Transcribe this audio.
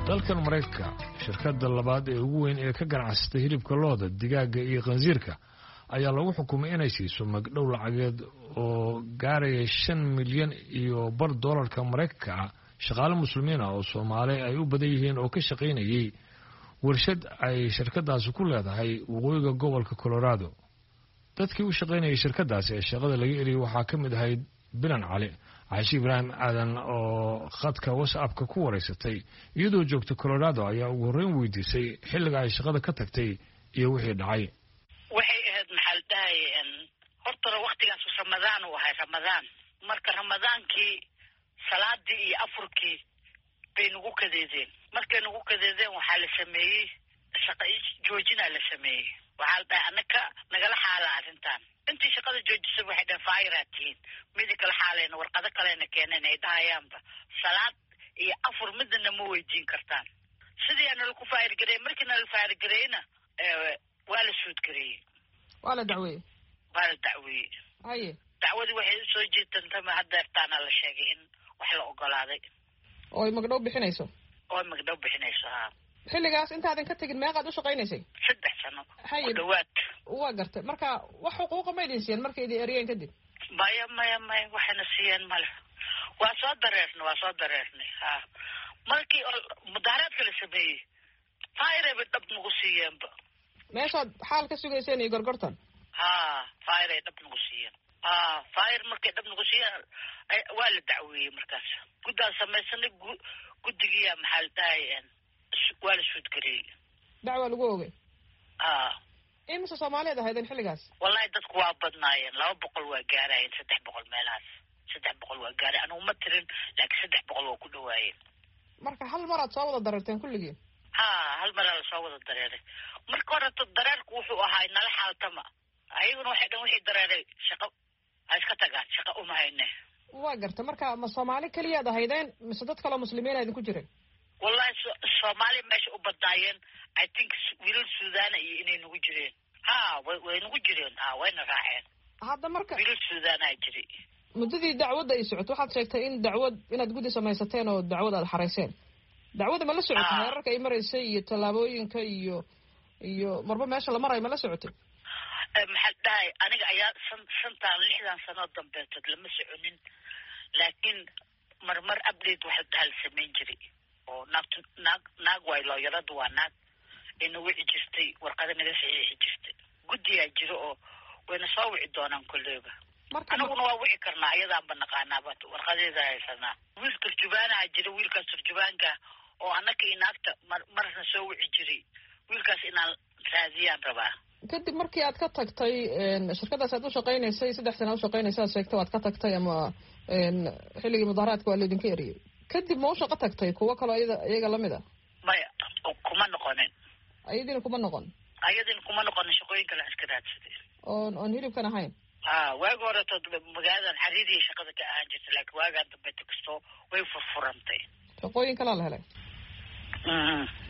dalkan Mareykanka shirkadda labaad ee ugu weyn ee ka ganacsata hilibka lo'da, digaaga iyo qansiirka ayaa lagu xukumay inay siiso magdhow lacageed oo gaaraya 5 milyan iyo bar doolarka Mareykanka ah shaqaale muslimiin ah oo Soomaali ay u badan yihiin oo ka shaqaynayay warshad ay shirkaddaasi ku leedahay waqooyiga gobolka Colorado. dadkii u shaqaynayay shirkaddaasi ee shaqada laga eriyay waxaa ka mid ahayd Bilan Cali Caashi Ibrahim Aadan oo khadka WhatsApp-ka ku wareysatay iyadoo joogta Colorado ayaa ugu horreyn weydiisay xilliga ay shaqada ka tagtay iyo wixii dhacay. waxay ahayd maxal dhahay horta waqtigaas Ramadaan uu ahay Ramadaan marka Ramadaankii salaadii iyo afurkii bay nagu kadeedeen markay nagu kadeedeen waxaa la sameeyay shaqo joojina la sameeyay waxaa dhahay anaka nagala xaala arrintan intii shaqada joojisay waxay dhahay faayiraatiin medical xaalayna warqado kalena keeneen ay dhahayaanba salaad iyo afur midna ma weydiin kartaan sidii aan lagu faayir garay markii la faayir garayna waa la suud garay waa la dacweeyay haye dacwadii waxay soo jeedantay ma haddeertaana la sheegay in wax la ogolaaday oo ay magdhow bixinayso xilligaas intaadan ka tagin meeqaad u shaqaynaysay 3 sano haye dhawaad waa gartay marka wax xuquuqa ma idin siiyeen markay idin eriyeen kadib maya waxayna siiyeen male waa soo dareernay ha markii mudaharaadka la sameeyey fayre bay dhab nagu siiyeenba meeshaad xaal ka sugayseen iyo gorgortan fayre dhab nagu siiyeen fayre markay dhab nagu siiyeen waa la dacweeyey markaas guddaan samaysanay guddigiyaa maxaa la dhahay waa la suud gareeyey dacwa lagu ogay imise Soomaaliyeed ahaydeen xilligaas wallahi dadku waa badnaayeen 200 waa gaarayeen 300 meelahaas 300 waa gaaray anu ma tirin laakiin 300 waa ku dhawaayeen marka hal mar aad soo wada dareerteen kulligii hal mar la soo wada dareeray marka hore dareerku wuxuu ahaa nala xaaltama ayaguna waxay dhan wixii dareeray shaqo ay iska tagaan shaqo uma hayne waa gartay marka ma Soomaali kaliya ahaydeen mise dad kale muslimiin ay ku jireen wallahi Soomaali meesha u badnaayeen I think wiilal Suudaan iyo inay nagu jireen way nagu jireen wayna raaceen hadda marka wiilal Suudaan ay jiray muddadii dacwadda ay socoto waxaad sheegtay in inaad guddi samaysateen oo dacwad aad xareyseen dacwadda ma la socotay heerarka ay maraysay iyo tallaabooyinka iyo marba meesha la marayo ma la socotay maxaa dhahay aniga ayaa 60 sano dambeetad lama soconin laakiin marmar update waxa hal sameyn jiray oo naag way loo yaradu waa naag in wixii jirtay warqada naga saxiixi jirtay guddiga jiro oo wayna soo wici doonaan kulleeba anaguna waa wici karnaa ayadaanba naqaanaaba warqadeeda haysanaa wiil turjubaanaha jira wiilkaas turjubaanka oo annaka inaagta marna soo wici jiray wiilkaas inaan raadiyaan rabaa kadib markii aad ka tagtay shirkadaas aad u shaqaynaysay 3 sano u shaqaynaysay aad sheegtay waad ka tagtay ama xilligii mudaharaadka waa laydinka eriyay kadib ma u shaqo tagtay kuwa kaloo iyaga lamid ah maya kuma noqonin ayadina kuma noqon shaqooyinka la iska raadsaday oon hilibkan ahayn waagi hore magaaladan xariiriya shaqada ka ahaan jirtay laakiin waagaan dambe kastoo way furfurantay shaqooyin kalaa la helay